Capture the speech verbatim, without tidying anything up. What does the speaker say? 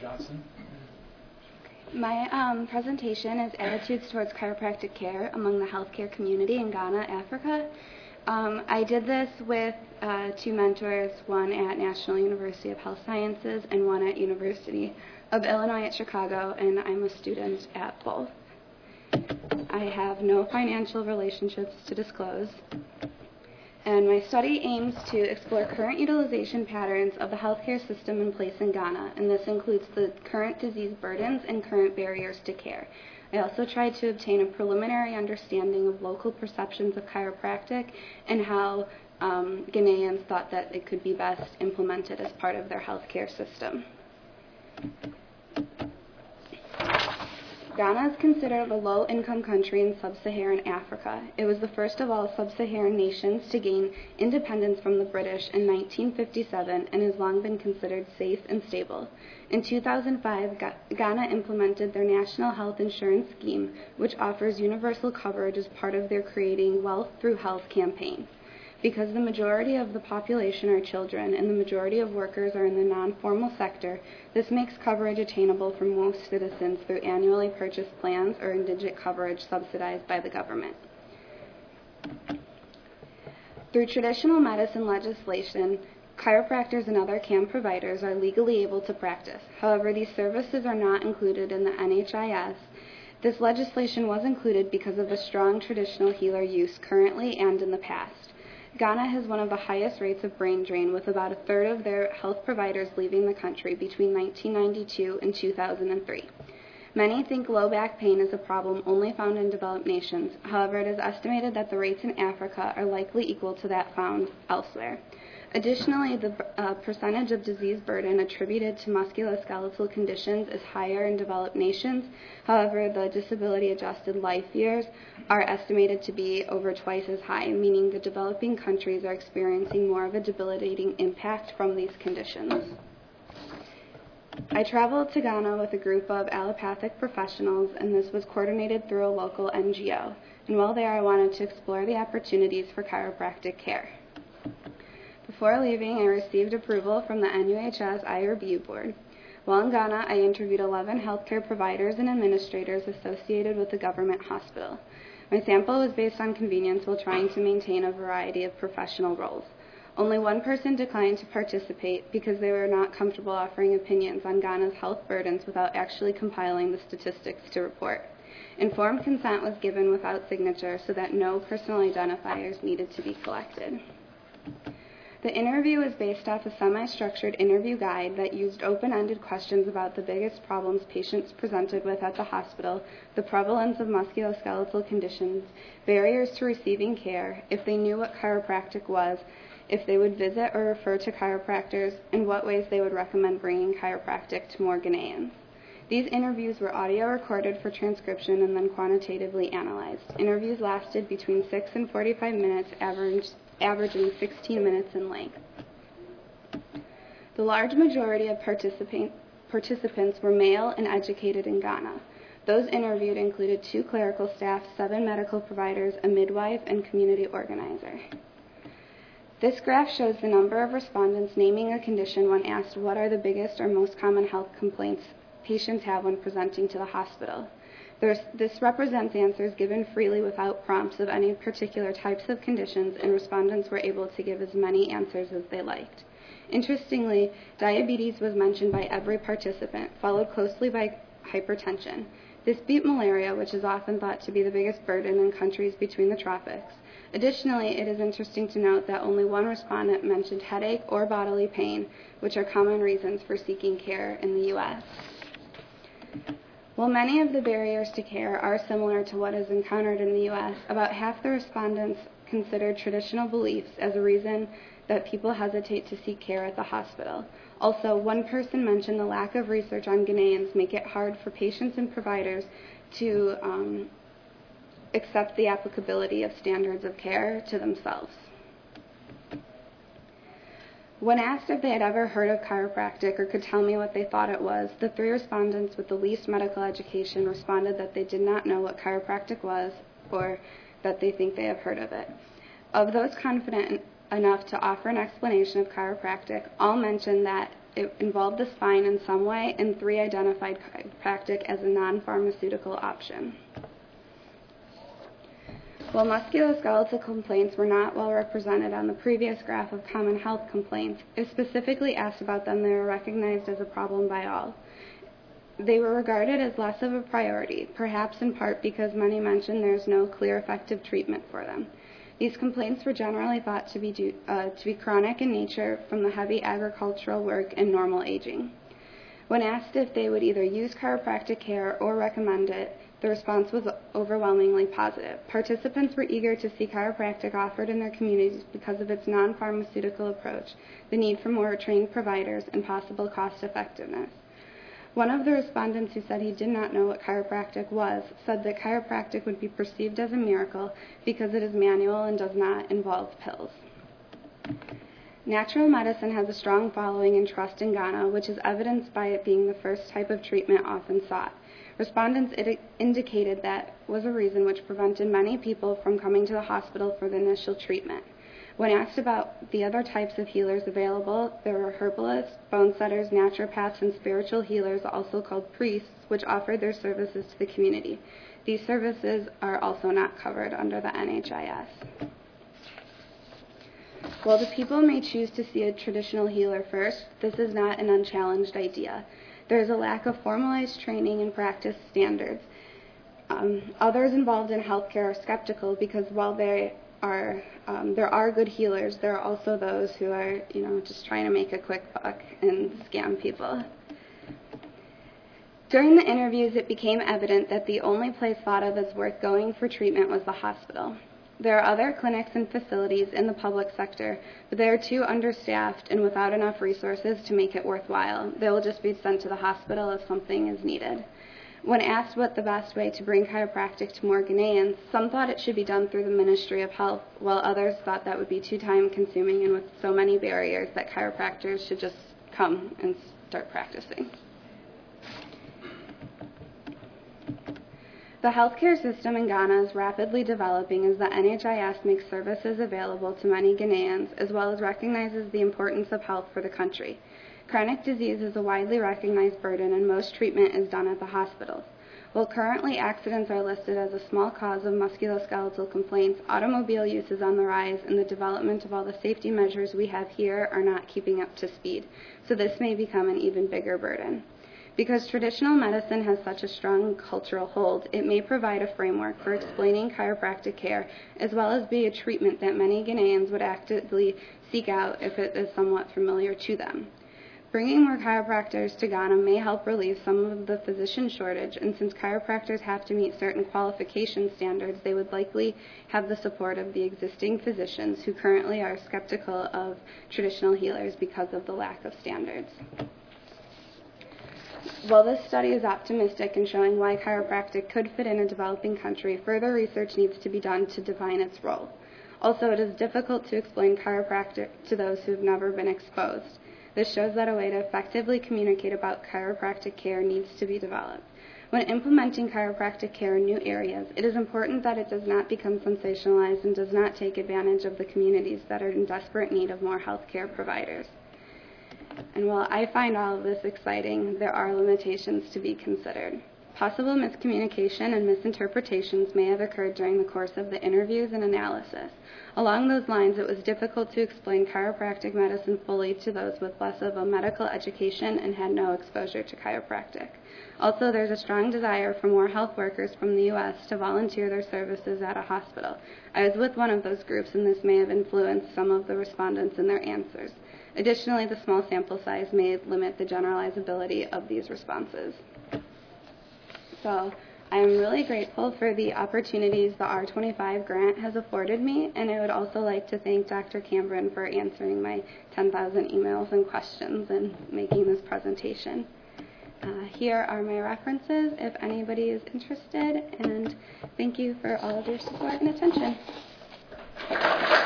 Johnson. My um, presentation is Attitudes Towards Chiropractic Care Among the Healthcare Community in Ghana, Africa. Um, I did this with uh, two mentors, one at National University of Health Sciences and one at University of Illinois at Chicago, and I'm a student at both. I have no financial relationships to disclose. And my study aims to explore current utilization patterns of the healthcare system in place in Ghana, and this includes the current disease burdens and current barriers to care. I also tried to obtain a preliminary understanding of local perceptions of chiropractic and how um, Ghanaians thought that it could be best implemented as part of their healthcare system. Ghana is considered a low-income country in sub-Saharan Africa. It was the first of all sub-Saharan nations to gain independence from the British in nineteen fifty-seven and has long been considered safe and stable. In two thousand five, Ghana implemented their National Health Insurance Scheme, which offers universal coverage as part of their Creating Wealth Through Health campaign. Because the majority of the population are children and the majority of workers are in the non-formal sector, this makes coverage attainable for most citizens through annually purchased plans or indigent coverage subsidized by the government. Through traditional medicine legislation, chiropractors and other C A M providers are legally able to practice. However, these services are not included in the N H I S. This legislation was included because of the strong traditional healer use currently and in the past. Ghana has one of the highest rates of brain drain, with about a third of their health providers leaving the country between nineteen ninety-two and two thousand three. Many think low back pain is a problem only found in developed nations. However, it is estimated that the rates in Africa are likely equal to that found elsewhere. Additionally, the uh, percentage of disease burden attributed to musculoskeletal conditions is higher in developed nations. However, the disability-adjusted life years are estimated to be over twice as high, meaning the developing countries are experiencing more of a debilitating impact from these conditions. I traveled to Ghana with a group of allopathic professionals, and this was coordinated through a local N G O. And while there, I wanted to explore the opportunities for chiropractic care. Before leaving, I received approval from the N U H S Eye Review Board. While in Ghana, I interviewed eleven healthcare providers and administrators associated with the government hospital. My sample was based on convenience while trying to maintain a variety of professional roles. Only one person declined to participate because they were not comfortable offering opinions on Ghana's health burdens without actually compiling the statistics to report. Informed consent was given without signature so that no personal identifiers needed to be collected. The interview was based off a semi-structured interview guide that used open-ended questions about the biggest problems patients presented with at the hospital, the prevalence of musculoskeletal conditions, barriers to receiving care, if they knew what chiropractic was, if they would visit or refer to chiropractors, and what ways they would recommend bringing chiropractic to more Ghanaians. These interviews were audio recorded for transcription and then quantitatively analyzed. Interviews lasted between six and forty-five minutes, average averaging sixteen minutes in length. The large majority of participant, participants were male and educated in Ghana. Those interviewed included two clerical staff, seven medical providers, a midwife, and community organizer. This graph shows the number of respondents naming a condition when asked what are the biggest or most common health complaints patients have when presenting to the hospital. There's, this represents answers given freely without prompts of any particular types of conditions, and respondents were able to give as many answers as they liked. Interestingly, diabetes was mentioned by every participant, followed closely by hypertension. This beat malaria, which is often thought to be the biggest burden in countries between the tropics. Additionally, it is interesting to note that only one respondent mentioned headache or bodily pain, which are common reasons for seeking care in the U S While many of the barriers to care are similar to what is encountered in the U S, about half the respondents considered traditional beliefs as a reason that people hesitate to seek care at the hospital. Also, one person mentioned the lack of research on Ghanaians make it hard for patients and providers to um, accept the applicability of standards of care to themselves. When asked if they had ever heard of chiropractic or could tell me what they thought it was, the three respondents with the least medical education responded that they did not know what chiropractic was or that they think they have heard of it. Of those confident enough to offer an explanation of chiropractic, all mentioned that it involved the spine in some way, and three identified chiropractic as a non-pharmaceutical option. While musculoskeletal complaints were not well represented on the previous graph of common health complaints, if specifically asked about them, they were recognized as a problem by all. They were regarded as less of a priority, perhaps in part because many mentioned there is no clear effective treatment for them. These complaints were generally thought to be, due, uh, to be chronic in nature from the heavy agricultural work and normal aging. When asked if they would either use chiropractic care or recommend it, the response was overwhelmingly positive. Participants were eager to see chiropractic offered in their communities because of its non-pharmaceutical approach, the need for more trained providers, and possible cost effectiveness. One of the respondents who said he did not know what chiropractic was said that chiropractic would be perceived as a miracle because it is manual and does not involve pills. Natural medicine has a strong following and trust in Ghana, which is evidenced by it being the first type of treatment often sought. Respondents indicated that was a reason which prevented many people from coming to the hospital for the initial treatment. When asked about the other types of healers available, there were herbalists, bone setters, naturopaths, and spiritual healers, also called priests, which offered their services to the community. These services are also not covered under the N H I S. While the people may choose to see a traditional healer first, this is not an unchallenged idea. There is a lack of formalized training and practice standards. Um, others involved in healthcare are skeptical because while they are um, there are good healers, there are also those who are, you know, just trying to make a quick buck and scam people. During the interviews, it became evident that the only place thought of as worth going for treatment was the hospital. There are other clinics and facilities in the public sector, but they are too understaffed and without enough resources to make it worthwhile. They will just be sent to the hospital if something is needed. When asked what the best way to bring chiropractic to more Ghanaians, some thought it should be done through the Ministry of Health, while others thought that would be too time-consuming and with so many barriers that chiropractors should just come and start practicing. The healthcare system in Ghana is rapidly developing as the N H I S makes services available to many Ghanaians, as well as recognizes the importance of health for the country. Chronic disease is a widely recognized burden, and most treatment is done at the hospitals. While currently accidents are listed as a small cause of musculoskeletal complaints, automobile use is on the rise, and the development of all the safety measures we have here are not keeping up to speed, so this may become an even bigger burden. Because traditional medicine has such a strong cultural hold, it may provide a framework for explaining chiropractic care, as well as be a treatment that many Ghanaians would actively seek out if it is somewhat familiar to them. Bringing more chiropractors to Ghana may help relieve some of the physician shortage, and since chiropractors have to meet certain qualification standards, they would likely have the support of the existing physicians who currently are skeptical of traditional healers because of the lack of standards. While this study is optimistic in showing why chiropractic could fit in a developing country, further research needs to be done to define its role. Also, it is difficult to explain chiropractic to those who have never been exposed. This shows that a way to effectively communicate about chiropractic care needs to be developed. When implementing chiropractic care in new areas, it is important that it does not become sensationalized and does not take advantage of the communities that are in desperate need of more healthcare providers. And while I find all of this exciting, there are limitations to be considered. Possible miscommunication and misinterpretations may have occurred during the course of the interviews and analysis. Along those lines, it was difficult to explain chiropractic medicine fully to those with less of a medical education and had no exposure to chiropractic. Also, there's a strong desire for more health workers from the U S to volunteer their services at a hospital. I was with one of those groups, and this may have influenced some of the respondents in their answers. Additionally, the small sample size may limit the generalizability of these responses. So I am really grateful for the opportunities the R twenty-five grant has afforded me, and I would also like to thank Doctor Cameron for answering my ten thousand emails and questions and making this presentation. Uh, here are my references if anybody is interested, and thank you for all of your support and attention.